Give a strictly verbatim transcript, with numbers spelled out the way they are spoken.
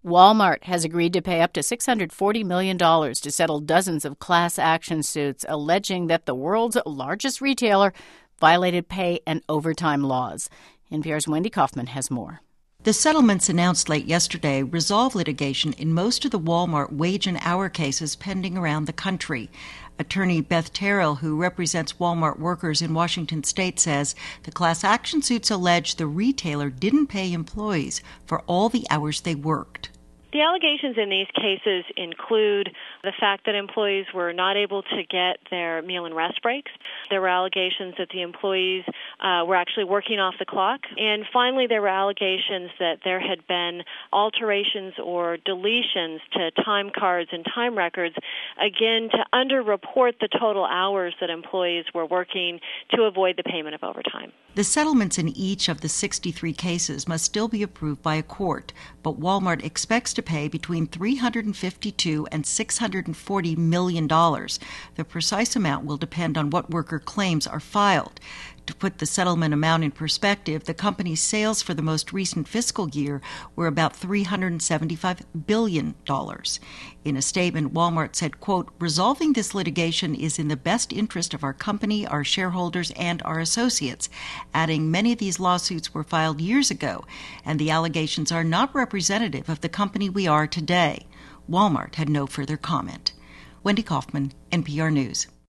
Walmart has agreed to pay up to six hundred forty million dollars to settle dozens of class action suits alleging that the world's largest retailer violated pay and overtime laws. N P R's Wendy Kaufman has more. The settlements announced late yesterday resolve litigation in most of the Walmart wage and hour cases pending around the country. Attorney Beth Terrell, who represents Walmart workers in Washington state, says the class action suits allege the retailer didn't pay employees for all the hours they worked. The allegations in these cases include the fact that employees were not able to get their meal and rest breaks. There were allegations that the employees uh, were actually working off the clock. And finally, there were allegations that there had been alterations or deletions to time cards and time records, again, to underreport the total hours that employees were working to avoid the payment of overtime. The settlements in each of the sixty-three cases must still be approved by a court, but Walmart expects to pay between three hundred fifty-two and six hundred forty million dollars. The precise amount will depend on what worker claims are filed. To put the settlement amount in perspective, the company's sales for the most recent fiscal year were about three hundred seventy-five billion dollars. In a statement, Walmart said, quote, "Resolving this litigation is in the best interest of our company, our shareholders, and our associates," adding many of these lawsuits were filed years ago, and the allegations are not representative of the company we are today. Walmart had no further comment. Wendy Kaufman, N P R News.